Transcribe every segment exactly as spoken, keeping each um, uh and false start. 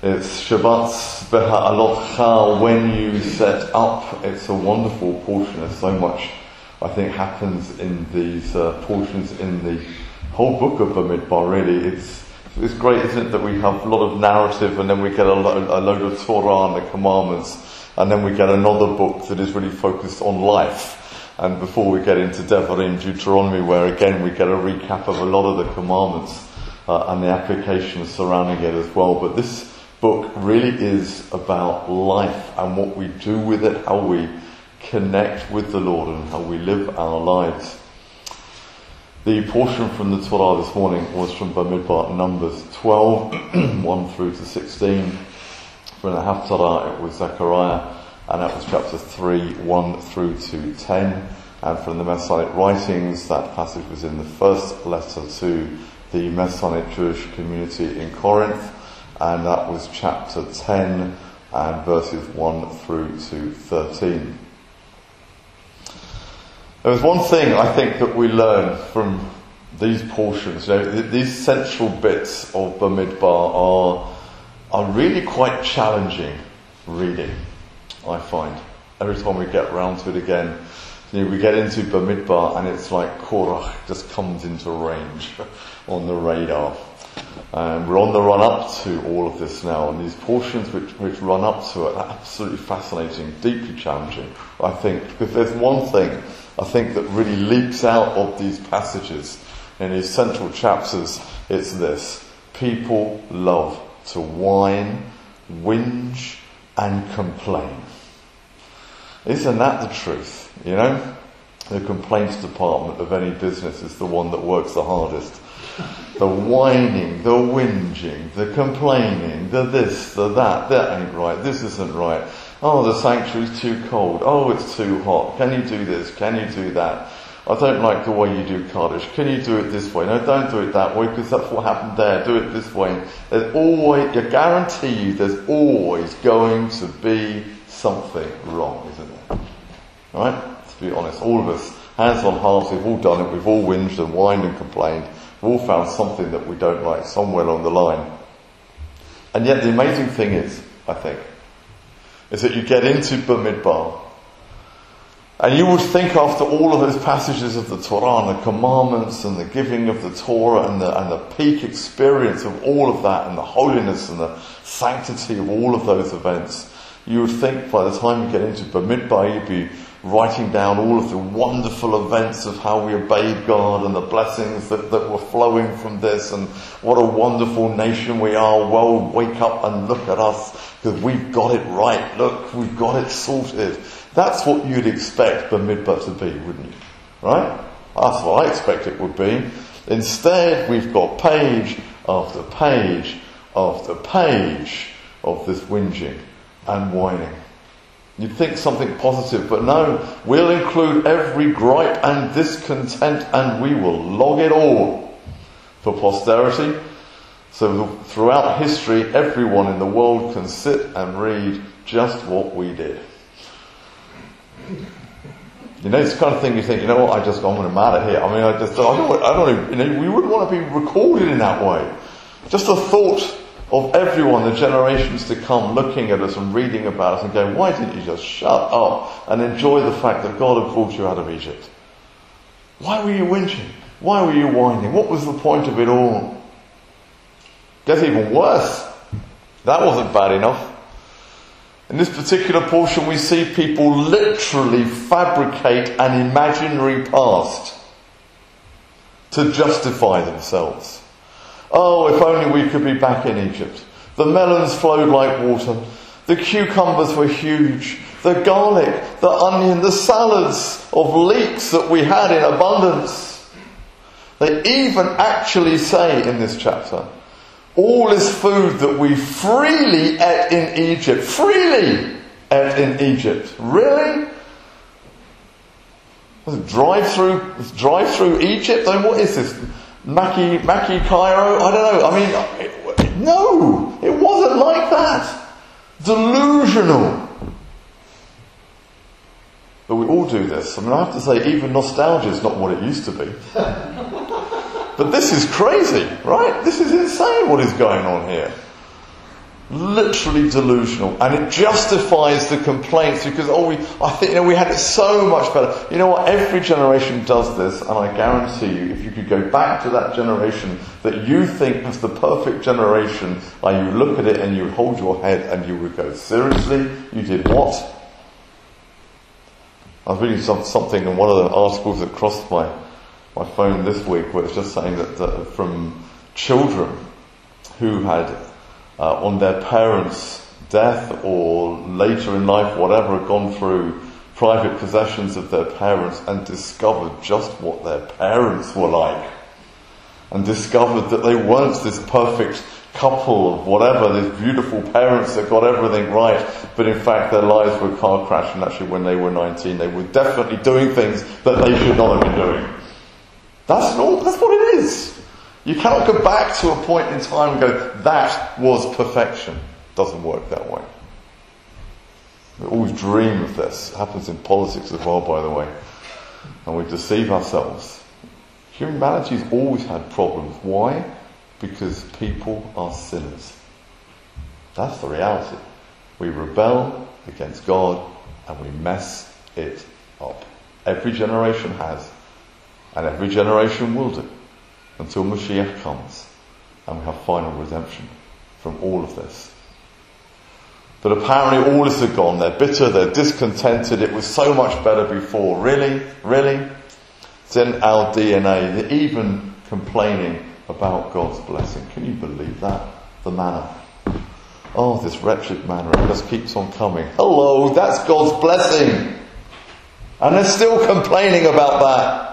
It's Shabbat Beha'alotcha, when you set up. It's a wonderful portion. There's so much, I think, happens in these uh, portions in the whole book of Bamidbar, really. It's it's great, isn't it, that we have a lot of narrative, and then we get a, lo- a load of Torah and the commandments, and then we get another book that is really focused on life. And before we get into Devarim, Deuteronomy, where again we get a recap of a lot of the commandments uh, and the applications surrounding it as well. But this book really is about life and what we do with it, how we connect with the Lord and how we live our lives. The portion from the Torah this morning was from Bamidbar, Numbers twelve, one through to sixteen. From the Haftarah it was Zechariah, and that was chapter three, one through to ten. And from the Messianic writings, that passage was in the first letter to the Messianic Jewish community in Corinth, and that was chapter ten and verses one through to thirteen. There was one thing I think that we learn from these portions. You know, th- these central bits of Bamidbar are are really quite challenging reading, I find. Every time we get round to it again, you know, we get into Bamidbar and it's like Korach just comes into range on the radar. And we're on the run up to all of this now, and these portions which, which run up to it are absolutely fascinating, deeply challenging, I think. Because there's one thing I think that really leaps out of these passages in these central chapters, it's this: people love to whine, whinge and complain. Isn't that the truth? You know, the complaints department of any business is the one that works the hardest. The whining, the whinging, the complaining, the this, the that, that ain't right, this isn't right. Oh, the sanctuary's too cold. Oh, it's too hot. Can you do this? Can you do that? I don't like the way you do Kaddish. Can you do it this way? No, don't do it that way, because that's what happened there. Do it this way. There's always, I guarantee you, there's always going to be something wrong, isn't there? Right? To be honest, all of us, hands on hearts, we've all done it. We've all whinged and whined and complained. We've all found something that we don't like somewhere along the line. And yet the amazing thing is, I think, is that you get into Bamidbar, and you would think after all of those passages of the Torah and the commandments and the giving of the Torah and the, and the peak experience of all of that and the holiness and the sanctity of all of those events, you would think by the time you get into Bamidbar you'd be writing down all of the wonderful events of how we obeyed God and the blessings that, that were flowing from this, and what a wonderful nation we are. Well, wake up and look at us, because we've got it right. Look, we've got it sorted. That's what you'd expect Bamidbar to be, wouldn't you? Right? That's what I expect it would be. Instead, we've got page after page after page of this whinging and whining. You'd think something positive, but no, we'll include every gripe and discontent, and we will log it all for posterity. So throughout history, everyone in the world can sit and read just what we did. You know, it's the kind of thing you think, you know what, I just, I'm going to matter here. I mean, I just, I don't, I don't, you know, we wouldn't want to be recorded in that way. Just the thought of everyone, the generations to come, looking at us and reading about us and going, why didn't you just shut up and enjoy the fact that God had brought you out of Egypt? Why were you whinging? Why were you whining? What was the point of it all? Gets even worse. That wasn't bad enough. In this particular portion we see people literally fabricate an imaginary past to justify themselves. Oh, if only we could be back in Egypt. The melons flowed like water. The cucumbers were huge. The garlic, the onion, the salads of leeks that we had in abundance. They even actually say in this chapter, all this food that we freely ate in Egypt. Freely ate in Egypt. Really? Was it drive through, drive through Egypt? I mean, what is this? Mackie, Mackie Cairo? I don't know. I mean, it, no, it wasn't like that. Delusional. But we all do this. I mean, I have to say, even nostalgia is not what it used to be. But this is crazy, right? This is insane what is going on here. literally delusional, and it justifies the complaints because oh, we, I think you know we had it so much better. You know what? Every generation does this, and I guarantee you, if you could go back to that generation that you think was the perfect generation, and you look at it and you would hold your head and you would go, seriously, you did what? I was reading some, something in one of the articles that crossed my my phone this week, where it's just saying that, that from children who had Uh, on their parents' death or later in life, whatever, had gone through private possessions of their parents and discovered just what their parents were like, and discovered that they weren't this perfect couple of whatever, these beautiful parents that got everything right, but in fact their lives were a car crash, and actually when they were nineteen they were definitely doing things that they should not have been doing. That's all, that's what it is. You cannot go back to a point in time and go, that was perfection. Doesn't work that way. We always dream of this. It happens in politics as well, by the way. And we deceive ourselves. Humanity's always had problems. Why? Because people are sinners. That's the reality. We rebel against God and we mess it up. Every generation has. And every generation will do. Until Mashiach comes and we have final redemption from all of this. But apparently all this had gone. They're bitter, they're discontented. It was so much better before. Really? Really? It's in our D N A. They're even complaining about God's blessing. Can you believe that? The manna. Oh, this wretched manna. It just keeps on coming. Hello, that's God's blessing. And they're still complaining about that.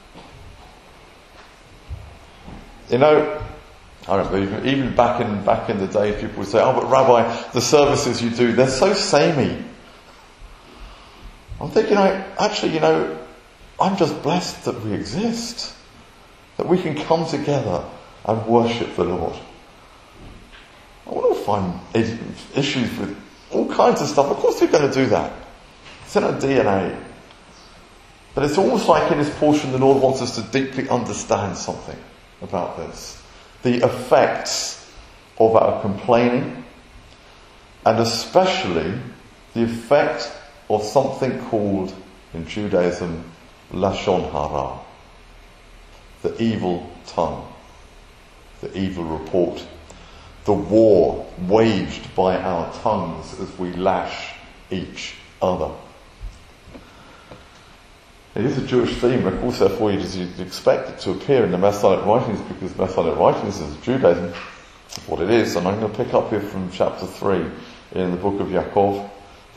You know, I don't know, even back in back in the day, people would say, oh, but Rabbi, the services you do, they're so samey. I'm thinking, I, actually, you know, I'm just blessed that we exist. That we can come together and worship the Lord. I want to find issues with all kinds of stuff. Of course we're going to do that. It's in our D N A. But it's almost like in this portion the Lord wants us to deeply understand something about this. The effects of our complaining, and especially the effect of something called in Judaism Lashon Hara, the evil tongue, the evil report, the war waged by our tongues as we lash each other. It is a Jewish theme, of course, therefore you'd expect it to appear in the Messianic writings, because Messianic writings is Judaism. That's what it is. And I'm going to pick up here from chapter three in the book of Yaakov.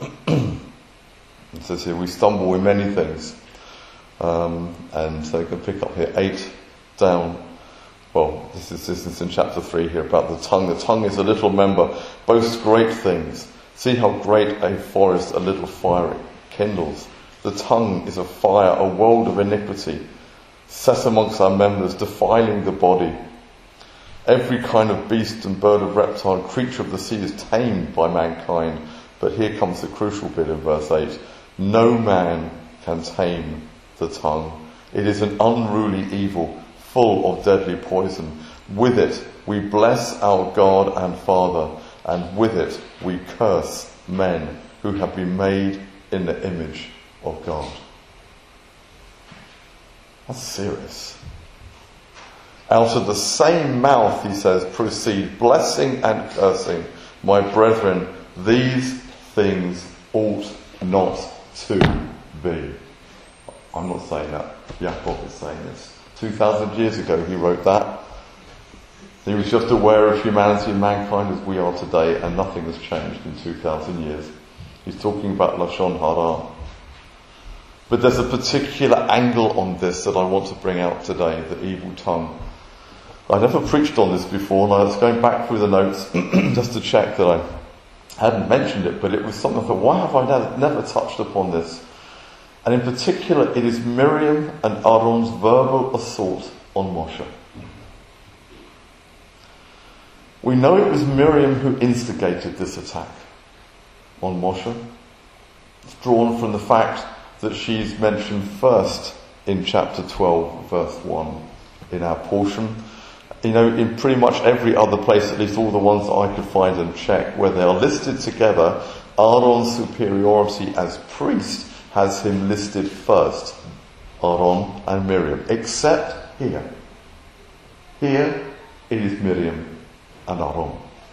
It says here, we stumble in many things. Um, and so I'm going to pick up here eight down. Well, this is, this is in chapter three here about the tongue. The tongue is a little member, boasts great things. See how great a forest a little fire kindles. The tongue is a fire, a world of iniquity, set amongst our members, defiling the body. Every kind of beast and bird of reptile and creature of the sea is tamed by mankind. But here comes the crucial bit in verse eight. No man can tame the tongue. It is an unruly evil, full of deadly poison. With it we bless our God and Father, and with it we curse men who have been made in the image of God. That's serious. Out of the same mouth, he says, proceed blessing and cursing. My brethren, these things ought not to be. I'm not saying that. Yaakov is saying this. Two thousand years ago he wrote that. He was just aware of humanity and mankind as we are today, and nothing has changed in two thousand years. He's talking about Lashon Hara. But there's a particular angle on this that I want to bring out today, the evil tongue. I never preached on this before, and I was going back through the notes just to check that I hadn't mentioned it, but it was something I thought, why have I never, never touched upon this? And in particular, it is Miriam and Aaron's verbal assault on Moshe. We know it was Miriam who instigated this attack on Moshe. It's drawn from the fact that she's mentioned first in chapter twelve, verse one, in our portion. you know, in pretty much every other place, at least all the ones that I could find and check, where they are listed together, Aaron's superiority as priest has him listed first, Aaron and Miriam, except here. Here it is Miriam and Aaron.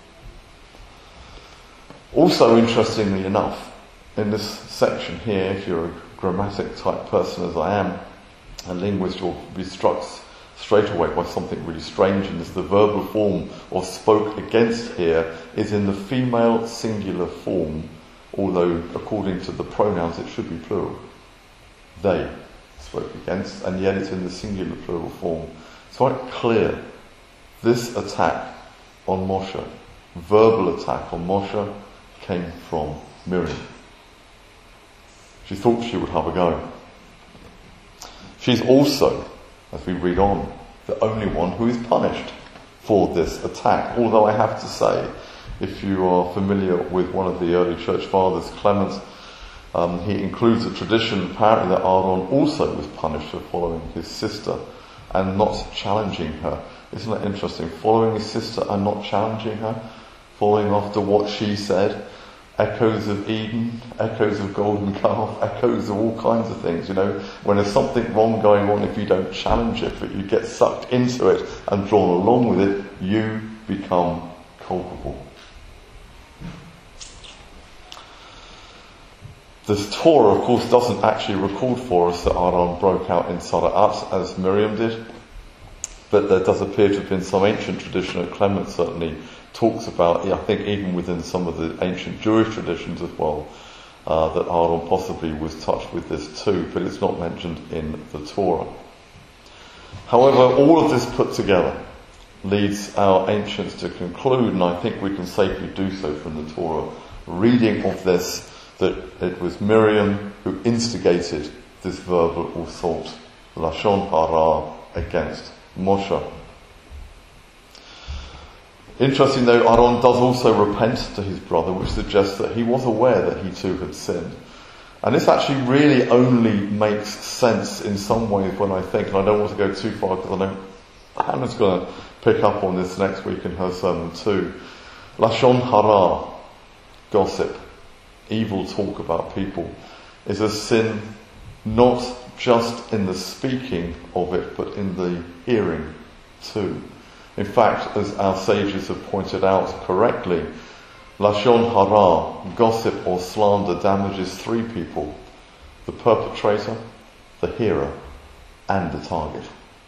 Also, interestingly enough, in this section here, if you're a grammatic type person as I am, a linguist, you'll be struck straight away by something really strange in this. The verbal form of spoke against here is in the female singular form, although according to the pronouns it should be plural. They spoke against, and yet it's in the singular plural form. It's quite clear this attack on Moshe, verbal attack on Moshe, came from Miriam. She thought she would have a go. She's also, as we read on, the only one who is punished for this attack. Although I have to say, if you are familiar with one of the early church fathers, Clement, um, he includes a tradition apparently that Aaron also was punished for following his sister and not challenging her. Isn't that interesting? Following his sister and not challenging her, following after what she said. Echoes of Eden, echoes of golden calf, echoes of all kinds of things, you know. When there's something wrong going on, if you don't challenge it, but you get sucked into it and drawn along with it, you become culpable. This Torah, of course, doesn't actually record for us that Aaron broke out in Sara'at as Miriam did, but there does appear to have been some ancient tradition, and Clement certainly talks about, I think even within some of the ancient Jewish traditions as well, uh, that Aaron possibly was touched with this too, but it's not mentioned in the Torah. However, all of this put together leads our ancients to conclude, and I think we can safely do so from the Torah reading of this, that it was Miriam who instigated this verbal assault, Lashon Hara, against Moshe. Interesting though, Aaron does also repent to his brother, which suggests that he was aware that he too had sinned. And this actually really only makes sense in some ways when I think, and I don't want to go too far because I know Hannah's going to pick up on this next week in her sermon too. Lashon Hara, gossip, evil talk about people, is a sin not just in the speaking of it, but in the hearing too. In fact, as our sages have pointed out correctly, Lashon Hara, gossip or slander, damages three people: the perpetrator, the hearer, and the target.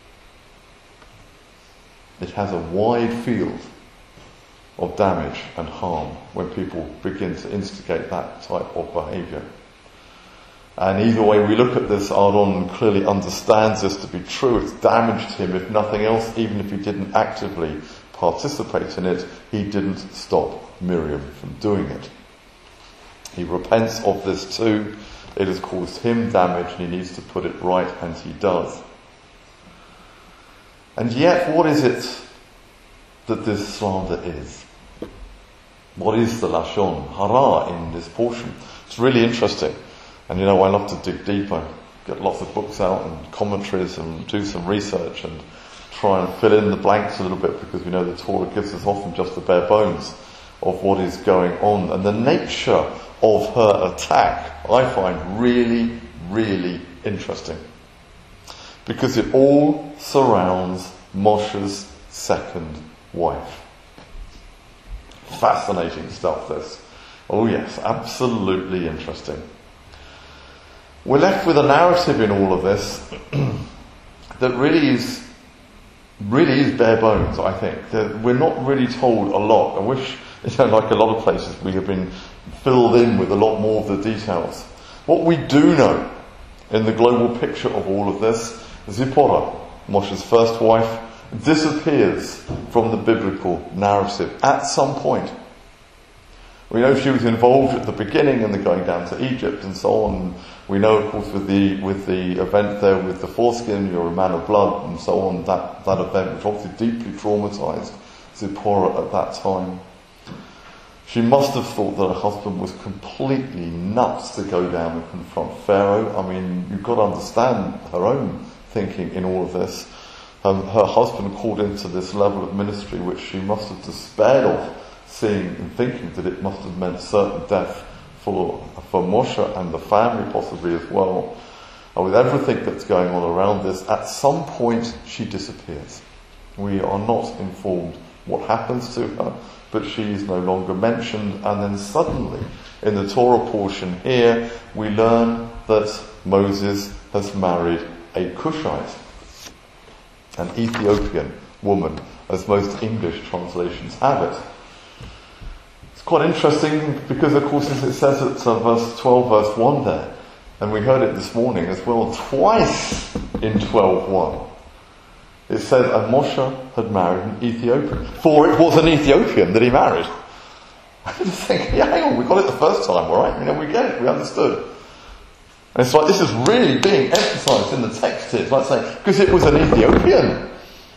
It has a wide field of damage and harm when people begin to instigate that type of behaviour. And either way we look at this, Aaron clearly understands this to be true. It's damaged him, if nothing else, even if he didn't actively participate in it, he didn't stop Miriam from doing it. He repents of this too. It has caused him damage and he needs to put it right, and he does. And yet, what is it that this slander is? What is the Lashon Hara in this portion? It's really interesting. And you know, I love to dig deeper, get lots of books out and commentaries and do some research and try and fill in the blanks a little bit, because we know the Torah gives us often just the bare bones of what is going on. And the nature of her attack I find really, really interesting, because it all surrounds Moshe's second wife. Fascinating stuff, this. Oh yes, absolutely interesting. We're left with a narrative in all of this that really is really is bare bones, I think. That we're not really told a lot. I wish, you know, like a lot of places, we have been filled in with a lot more of the details. What we do know in the global picture of all of this, Zipporah, Moshe's first wife, disappears from the biblical narrative at some point. We know she was involved at the beginning in the going down to Egypt and so on. We know, of course, with the with the event there with the foreskin, you're a man of blood and so on, that, that event, which obviously deeply traumatized Zipporah at that time. She must have thought that her husband was completely nuts to go down and confront Pharaoh. I mean, you've got to understand her own thinking in all of this. her, her husband called into this level of ministry which she must have despaired of, seeing and thinking that it must have meant certain death for, for Moshe and the family possibly as well. And with everything that's going on around this, at some point she disappears. We are not informed what happens to her, but she is no longer mentioned. And then suddenly, in the Torah portion here, we learn that Moses has married a Cushite, an Ethiopian woman, as most English translations have it. It's quite interesting because, of course, as it says at uh, verse twelve, verse one there, and we heard it this morning as well, twice in twelve one. It says, and Moshe had married an Ethiopian. For it was an Ethiopian that he married. I was thinking, yeah, hang on, we got it the first time, alright? You know, we get it, we understood. And it's like, this is really being emphasised in the text here. It's like saying, because it was an Ethiopian.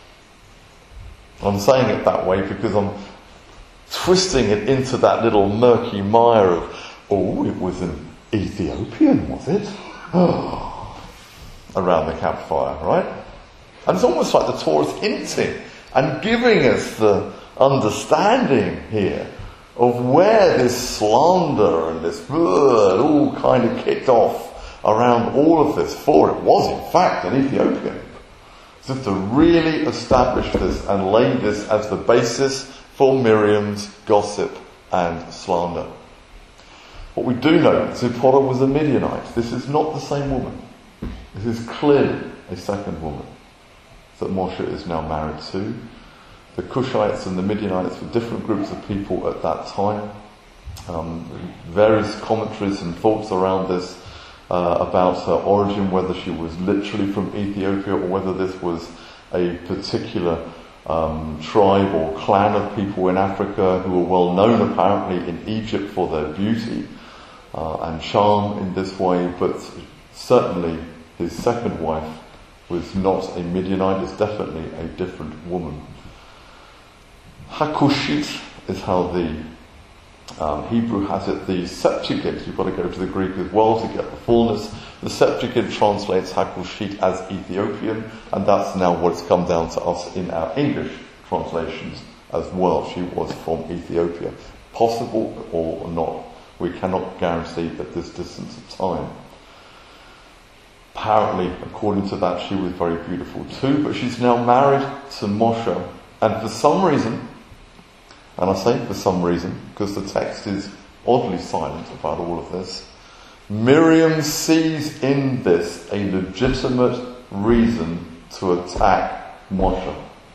I'm saying it that way because I'm twisting it into that little murky mire of, oh, it was an Ethiopian, was it? Oh, around the campfire, right? And it's almost like the Torah is hinting and giving us the understanding here of where this slander and this uh, all kind of kicked off around all of this. For it was in fact an Ethiopian. So to really establish this and lay this as the basis for Miriam's gossip and slander. What we do know, Zipporah was a Midianite. This is not the same woman. This is clearly a second woman that Moshe is now married to. The Cushites and the Midianites were different groups of people at that time. Um, various commentaries and thoughts around this uh, about her origin, whether she was literally from Ethiopia or whether this was a particular um, tribe or clan of people in Africa who were well known apparently in Egypt for their beauty uh, and charm in this way, but certainly his second wife was not a Midianite, is definitely a different woman. Hakushit is how the um, Hebrew has it. The Septuagint, you've got to go to the Greek as well to get the fullness. The Septuagint translates Hakushit as Ethiopian, and that's now what's come down to us in our English translations as well. She was from Ethiopia. Possible or not, we cannot guarantee at this distance of time. Apparently, according to that, she was very beautiful too, but she's now married to Moshe, and for some reason, and I say for some reason, because the text is oddly silent about all of this, Miriam sees in this a legitimate reason to attack Moshe.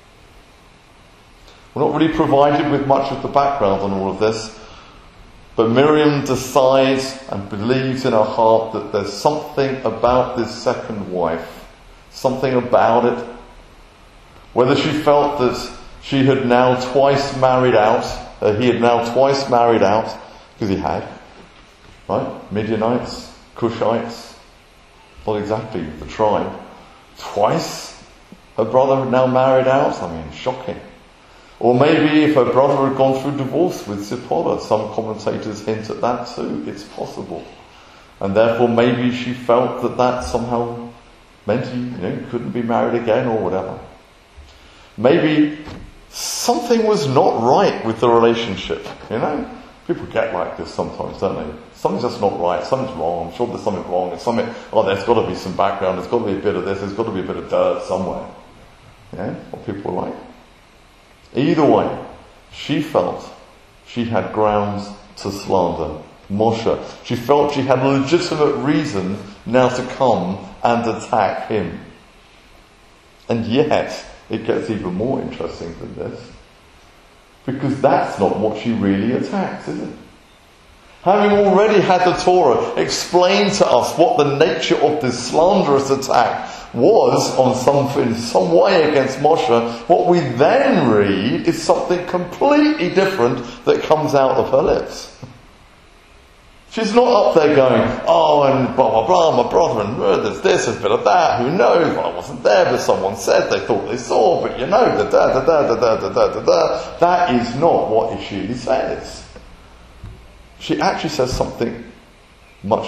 We're not really provided with much of the background on all of this, but Miriam decides and believes in her heart that there's something about this second wife, something about it. Whether she felt that she had now twice married out, uh, he had now twice married out, because he had, right? Midianites, Cushites, not exactly the tribe. Twice her brother had now married out. I mean, shocking. Or maybe if her brother had gone through divorce with Zipporah, some commentators hint at that too. It's possible. And therefore maybe she felt that that somehow meant he, you know, couldn't be married again or whatever. Maybe something was not right with the relationship, you know? People get like this sometimes, don't they? Something's just not right, something's wrong, I'm sure there's something wrong, there's something, oh, there's got to be some background, there's got to be a bit of this, there's got to be a bit of dirt somewhere. Yeah, what people are like. Either way, she felt she had grounds to slander Moshe. She felt she had a legitimate reason now to come and attack him. And yet, it gets even more interesting than this. Because that's not what she really attacks, is it? Having already had the Torah explain to us what the nature of this slanderous attack was on some, in some way against Moshe, what we then read is something completely different that comes out of her lips. She's not up there going, oh, and blah, blah, blah, my brother, and uh, there's this, there's a bit of that, who knows, well, I wasn't there, but someone said they thought they saw, but you know, da da da da da da da da da. That is not what she says. She actually says something much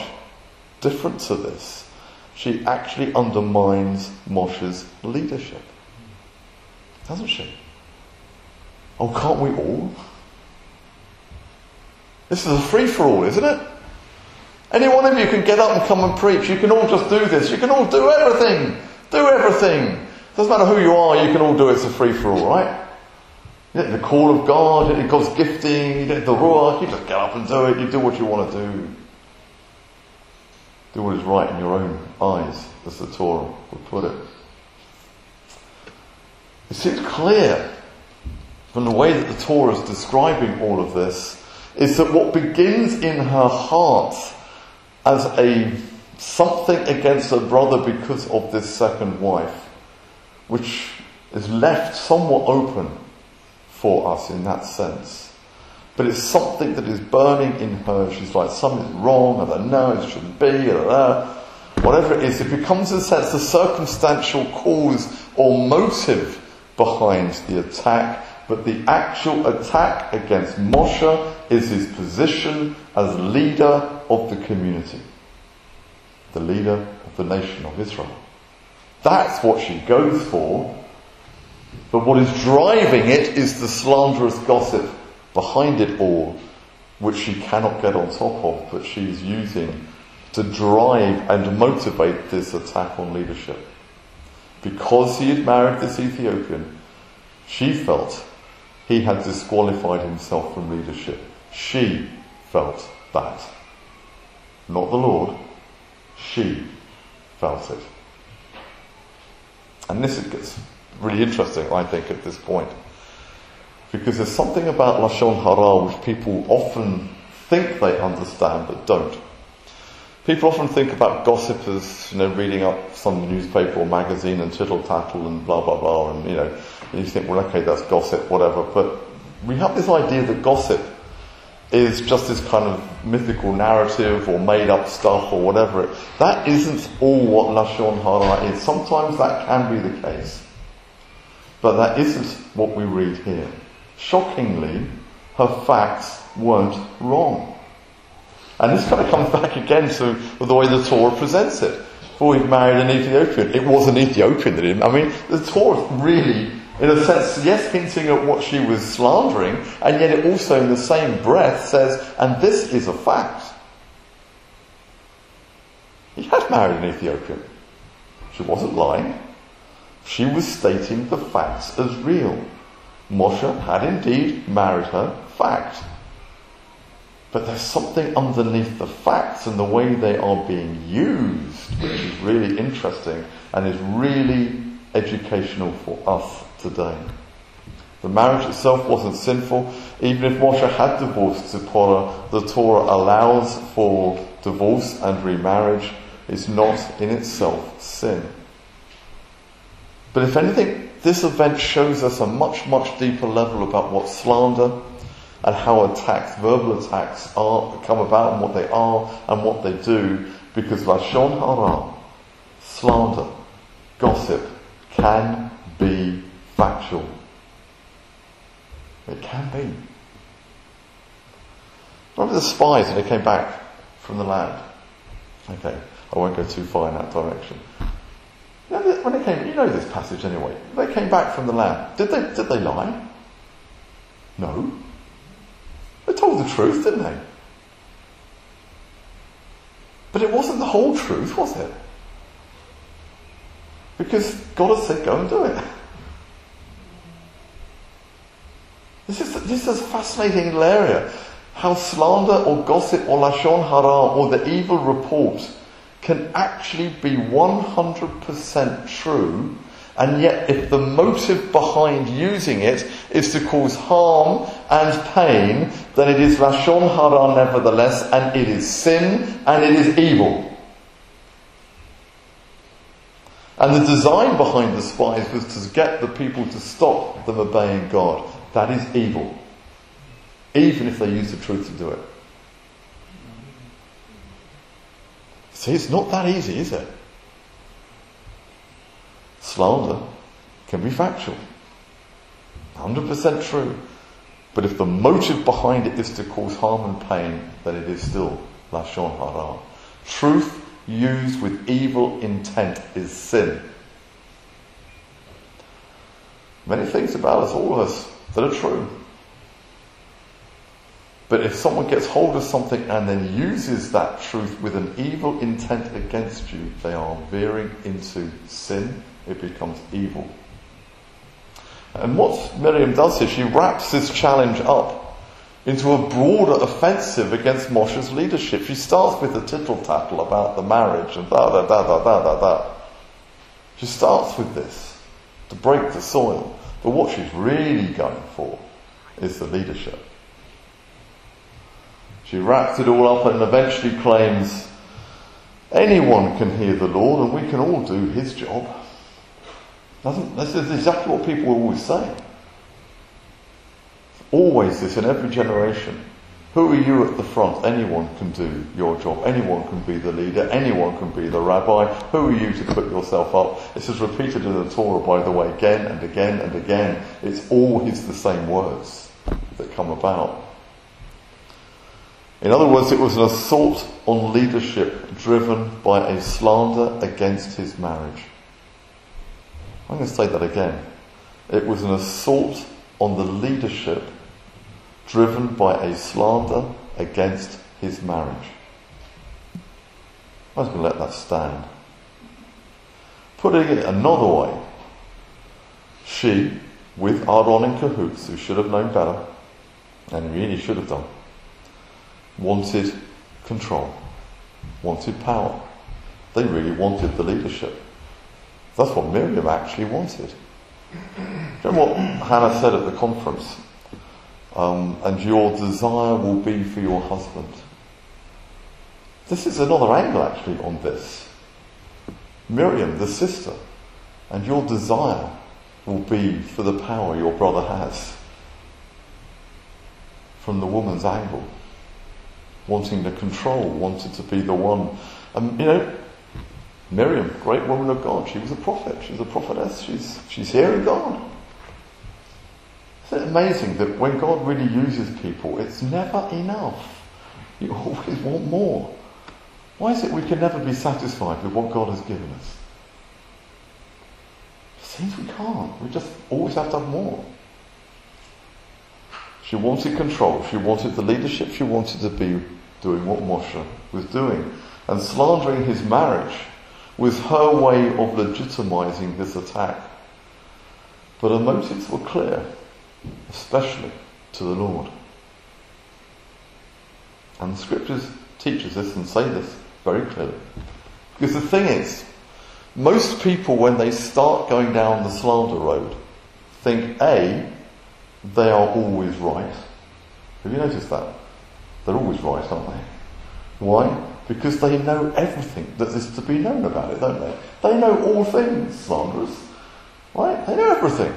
different to this. She actually undermines Moshe's leadership. Doesn't she? Oh, can't we all? This is a free-for-all, isn't it? Any one of you can get up and come and preach. You can all just do this. You can all do everything. Do everything. Doesn't matter who you are, you can all do it. It's a free-for-all, right? You get the call of God, you get God's gifting, you get the ruach, you just get up and do it. You do what you want to do. Do what is right in your own eyes, as the Torah would put it. It seems clear from the way that the Torah is describing all of this is that what begins in her heart as a something against her brother because of this second wife, which is left somewhat open for us in that sense. But it's something that is burning in her. She's like, something's wrong, I don't know, it shouldn't be, blah, blah. Whatever it is, it becomes in a sense the circumstantial cause or motive behind the attack. But the actual attack against Moshe is his position as leader of the community, the leader of the nation of Israel. That's what she goes for. But what is driving it is the slanderous gossip behind it all, which she cannot get on top of, but she's using to drive and motivate this attack on leadership. Because he had married this Ethiopian, she felt he had disqualified himself from leadership. She felt that. Not the Lord. She felt it. And this gets really interesting, I think, at this point. Because there's something about Lashon Hara which people often think they understand but don't. People often think about gossip as, you know, reading up some newspaper or magazine and tittle-tattle and blah, blah, blah, and, you know, and you think, well, okay, that's gossip, whatever. But we have this idea that gossip is just this kind of mythical narrative or made-up stuff or whatever. That isn't all what Lashon Hara is. Sometimes that can be the case. But that isn't what we read here. Shockingly, her facts weren't wrong. And this kind of comes back again to the way the Torah presents it. For he married an Ethiopian. It was an Ethiopian that he, I mean, the Torah really, in a sense, yes, hinting at what she was slandering, and yet it also in the same breath says, and this is a fact. He had married an Ethiopian. She wasn't lying. She was stating the facts as real. Moshe had indeed married her, fact. But there's something underneath the facts and the way they are being used, which is really interesting and is really educational for us today. The marriage itself wasn't sinful. Even if Moshe had divorced Zipporah, the Torah allows for divorce and remarriage. It's not in itself sin. But if anything, this event shows us a much, much deeper level about what slander and how attacks, verbal attacks, are come about and what they are and what they do, because Lashon Hara, slander, gossip, can be factual. It can be. Remember the spies when they came back from the land? Okay, I won't go too far in that direction. You know, when they came, you know this passage anyway. They came back from the land. Did they? Did they lie? No. They told the truth, didn't they? But it wasn't the whole truth, was it? Because God had said, go and do it. This is, this is a fascinating little area. How slander or gossip or Lashon Hara or the evil report can actually be one hundred percent true, and yet if the motive behind using it is to cause harm and pain, then it is Lashon Hara nevertheless, and it is sin, and it is evil. And the design behind the spies was to get the people to stop them obeying God. That is evil. Even if they use the truth to do it. See, it's not that easy, is it? Slander can be factual. one hundred percent true. But if the motive behind it is to cause harm and pain, then it is still Lashon Hara. Truth used with evil intent is sin. Many things about us, all of us, that are true. But if someone gets hold of something and then uses that truth with an evil intent against you, they are veering into sin. It becomes evil. And what Miriam does here, she wraps this challenge up into a broader offensive against Moshe's leadership. She starts with the tittle-tattle about the marriage and da da da da da da da. She starts with this to break the soil. But what she's really going for is the leadership. She wraps it all up and eventually claims anyone can hear the Lord and we can all do his job. Doesn't, this is exactly what people always say. Always this in every generation. Who are you at the front? Anyone can do your job. Anyone can be the leader. Anyone can be the rabbi. Who are you to put yourself up? This is repeated in the Torah, by the way, again and again and again. It's always the same words that come about. In other words, it was an assault on leadership driven by a slander against his marriage. I'm going to say that again. It was an assault on the leadership driven by a slander against his marriage. I'm just going to let that stand. Putting it another way, she, with Aaron in cahoots, who should have known better, and really should have done, wanted control, wanted power. They really wanted the leadership. That's what Miriam actually wanted. Do you remember what Hannah said at the conference? Um, and your desire will be for your husband. This is another angle actually on this. Miriam, the sister, and your desire will be for the power your brother has. From the woman's angle. Wanting to control, wanted to be the one. Um, you know, Miriam, great woman of God, she was a prophet, she was a prophetess, she's, she's hearing God. Isn't it amazing that when God really uses people, it's never enough. You always want more. Why is it we can never be satisfied with what God has given us? It seems we can't. We just always have to have more. She wanted control. She wanted the leadership. She wanted to be doing what Moshe was doing. And slandering his marriage was her way of legitimizing this attack. But her motives were clear, especially to the Lord. And the scriptures teach us this and say this very clearly. Because the thing is, most people when they start going down the slander road think A, they are always right. Have you noticed that? They're always right, aren't they? Why? Because they know everything that is to be known about it, don't they? They know all things, slanderers. Right? They know everything.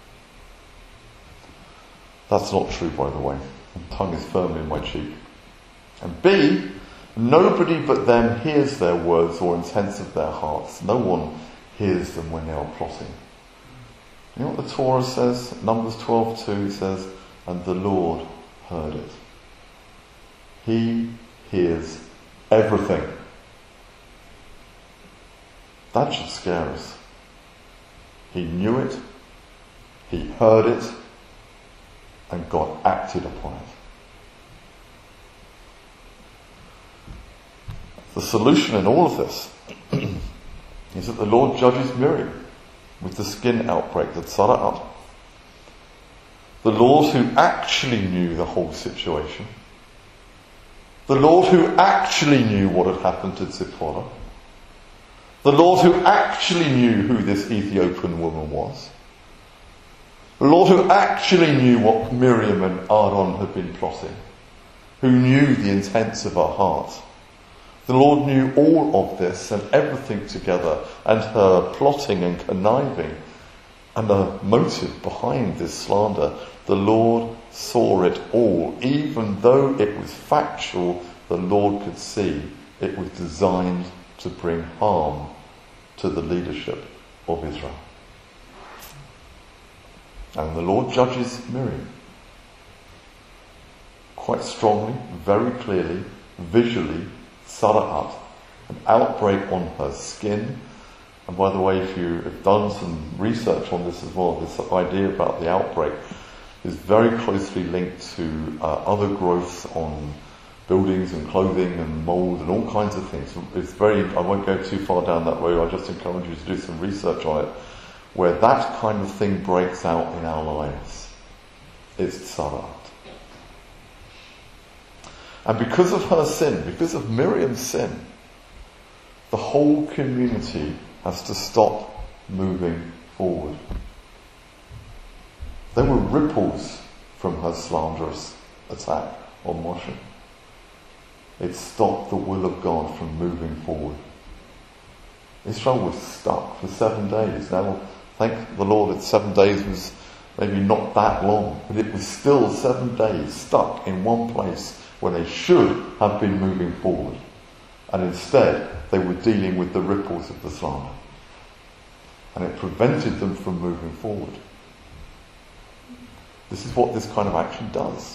That's not true, by the way. My tongue is firmly in my cheek. And B, nobody but them hears their words or intents of their hearts. No one hears them when they are plotting. You know what the Torah says? Numbers twelve two says, and the Lord heard it. He hears everything. That should scare us. He knew it, he heard it, and God acted upon it. The solution in all of this is that the Lord judges Miriam with the skin outbreak that set her up. The Lord who actually knew the whole situation. The Lord who actually knew what had happened to Zipporah. The Lord who actually knew who this Ethiopian woman was. The Lord who actually knew what Miriam and Aaron had been plotting. Who knew the intents of her heart. The Lord knew all of this and everything together, and her plotting and conniving and the motive behind this slander. The Lord saw it all. Even though it was factual, the Lord could see it was designed to bring harm to the leadership of Israel. And the Lord judges Miriam quite strongly, very clearly, visually, set her up, an outbreak on her skin, And by the way, if you have done some research on this as well, this idea about the outbreak is very closely linked to uh, other growths on buildings and clothing and mould and all kinds of things. It's very, I won't go too far down that road, I just encourage you to do some research on it, where that kind of thing breaks out in our lives. It's tzarat. And because of her sin, because of Miriam's sin, the whole community has to stop moving forward. There were ripples from her slanderous attack on Moshe. It stopped the will of God from moving forward. Israel was stuck for seven days. Now, thank the Lord that seven days was maybe not that long, but it was still seven days stuck in one place where they should have been moving forward. And instead, they were dealing with the ripples of the slander. And it prevented them from moving forward. This is what this kind of action does.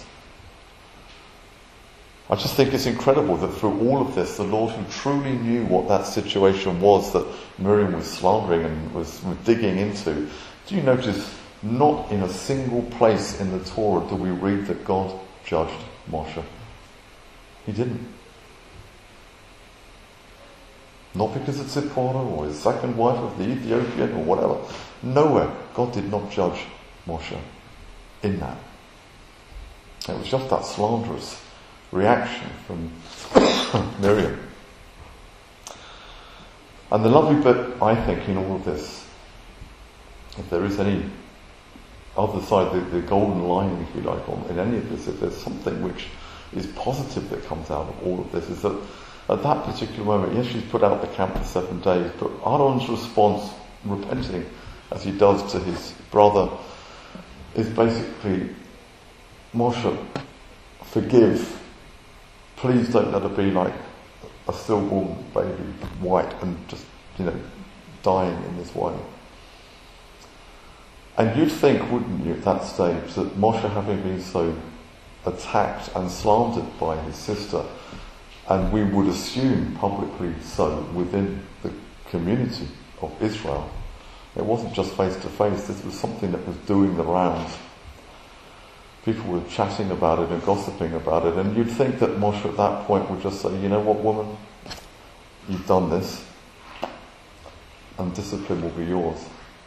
I just think it's incredible that through all of this, the Lord, who truly knew what that situation was that Miriam was slandering and was digging into, do you notice not in a single place in the Torah do we read that God judged Moshe? He didn't. Not because of Zipporah or his second wife of the Ethiopian or whatever. Nowhere. God did not judge Moshe in that. It was just that slanderous reaction from Miriam. And the lovely bit, I think, in all of this, if there is any other side, the, the golden line, if you like, on, in any of this, if there's something which is positive that comes out of all of this, is that at that particular moment, yes, she's put out the camp for seven days, but Aaron's response, repenting as he does to his brother, is basically, Moshe, forgive. Please don't let her be like a stillborn baby, white and just, you know, dying in this way. And you'd think, wouldn't you, at that stage, that Moshe, having been so attacked and slandered by his sister, and we would assume publicly so within the community of Israel, it wasn't just face to face, this was something that was doing the rounds. People were chatting about it and gossiping about it, and you'd think that Moshe at that point would just say, you know what, woman, you've done this, and discipline will be yours.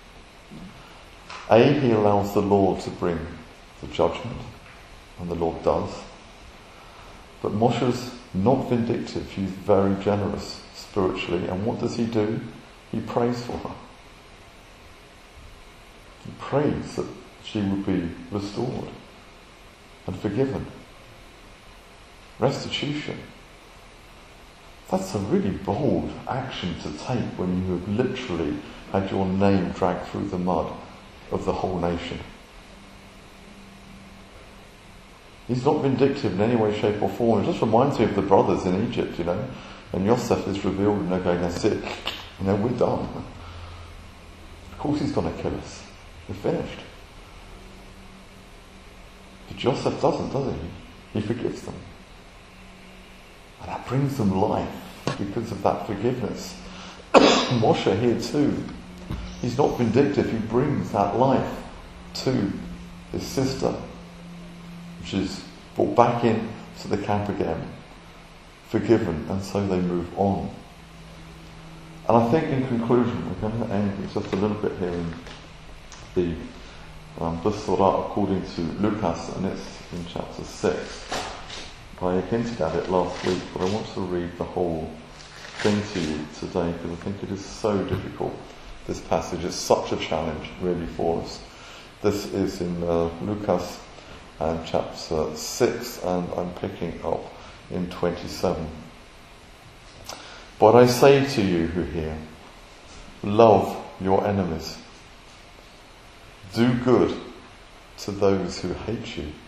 A, he allows the Lord to bring the judgment, and the Lord does. But Moshe's not vindictive, he's very generous spiritually, and what does he do? He prays for her. He prays that she would be restored and forgiven. Restitution. That's a really bold action to take when you have literally had your name dragged through the mud of the whole nation. He's not vindictive in any way, shape or form. It just reminds me of the brothers in Egypt, you know, and Yosef is revealed and they're going, that's it, you know, we're done. Of course he's going to kill us. We're finished. But Joseph doesn't, does he? He forgives them. And that brings them life because of that forgiveness. Moshe here too. He's not vindictive, he brings that life to his sister, which is brought back in to the camp again, forgiven, and so they move on. And I think in conclusion, we're going to end just a little bit here in the um, Besorah according to Lucas, and it's in chapter six. I hinted at it last week, but I want to read the whole thing to you today because I think it is so difficult. This passage is such a challenge really for us. This is in uh, Lucas and chapter six, and I'm picking up in twenty-seven. But I say to you who hear, love your enemies. Do good to those who hate you.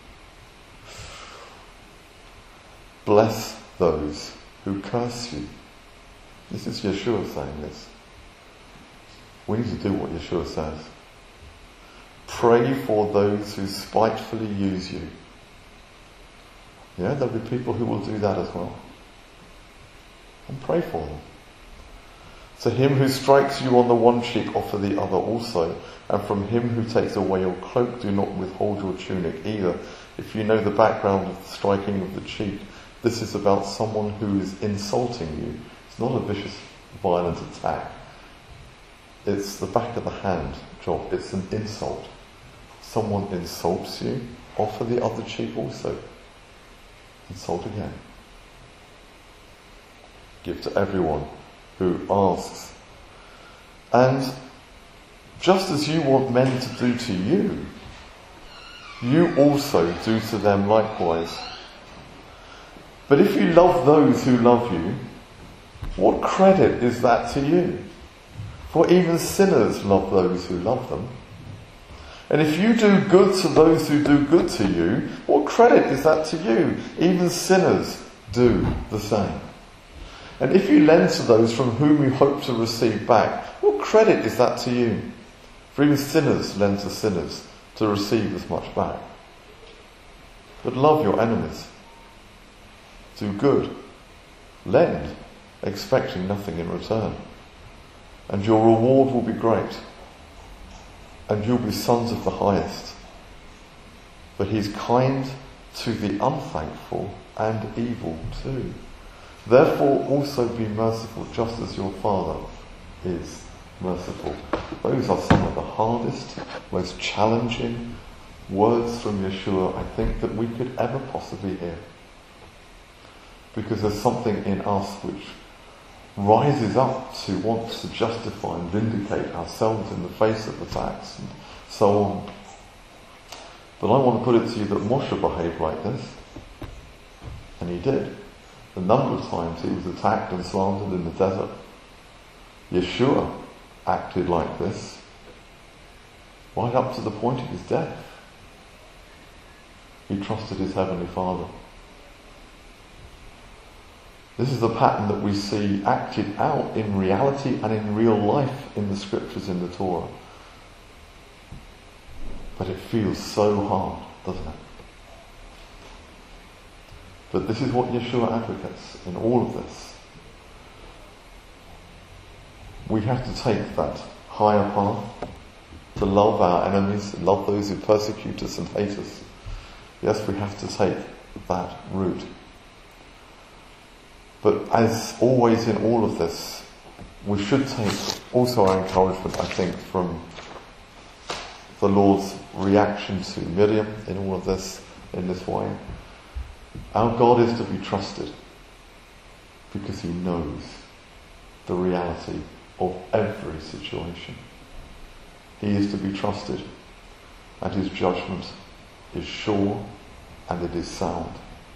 Bless those who curse you. This is Yeshua saying this. We need to do what Yeshua says. Pray for those who spitefully use you. Yeah, there'll be people who will do that as well. And pray for them. To him who strikes you on the one cheek, offer the other also. And from him who takes away your cloak, do not withhold your tunic either. If you know the background of the striking of the cheek, this is about someone who is insulting you. It's not a vicious, violent attack. It's the back of the hand job. It's an insult. Someone insults you, offer the other cheek also. Insult again. Give to everyone who asks. And just as you want men to do to you, you also do to them likewise. But if you love those who love you, what credit is that to you? For even sinners love those who love them. And if you do good to those who do good to you, what credit is that to you? Even sinners do the same. And if you lend to those from whom you hope to receive back, what credit is that to you? For even sinners lend to sinners to receive as much back. But love your enemies. Do good. Lend, expecting nothing in return. And your reward will be great. And you'll be sons of the highest. For he is kind to the unthankful and evil too. Therefore also be merciful, just as your Father is merciful. Those are some of the hardest, most challenging words from Yeshua I think that we could ever possibly hear. Because there's something in us which rises up to want to justify and vindicate ourselves in the face of attacks and so on. But I want to put it to you that Moshe behaved like this. And he did. A number of times he was attacked and slandered in the desert. Yeshua acted like this right up to the point of his death. He trusted his Heavenly Father. This is the pattern that we see acted out in reality and in real life in the scriptures in the Torah. But it feels so hard, doesn't it? But this is what Yeshua advocates in all of this. We have to take that higher path, to love our enemies, love those who persecute us and hate us. Yes, we have to take that route. But as always in all of this, we should take also our encouragement, I think, from the Lord's reaction to Miriam in all of this, in this way. Our God is to be trusted because he knows the reality of every situation. He is to be trusted, and his judgment is sure and it is sound.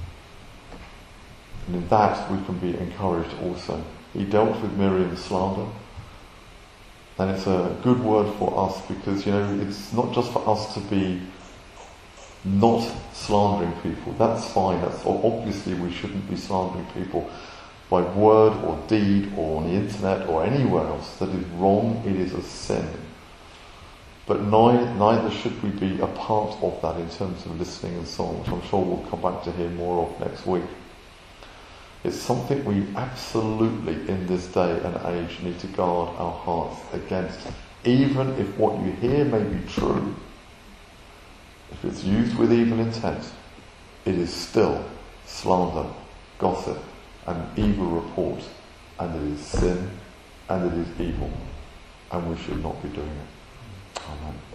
And in that we can be encouraged also. He dealt with Miriam's slander, and it's a good word for us because, you know, it's not just for us to be not slandering people. That's fine. That's obviously we shouldn't be slandering people by word or deed or on the internet or anywhere else. That is wrong. It is a sin. But neither, neither should we be a part of that in terms of listening and so on, which I'm sure we'll come back to hear more of next week. It's something we absolutely in this day and age need to guard our hearts against. Even if what you hear may be true, if it's used with evil intent, it is still slander, gossip, and evil report, and it is sin, and it is evil, and we should not be doing it. Amen.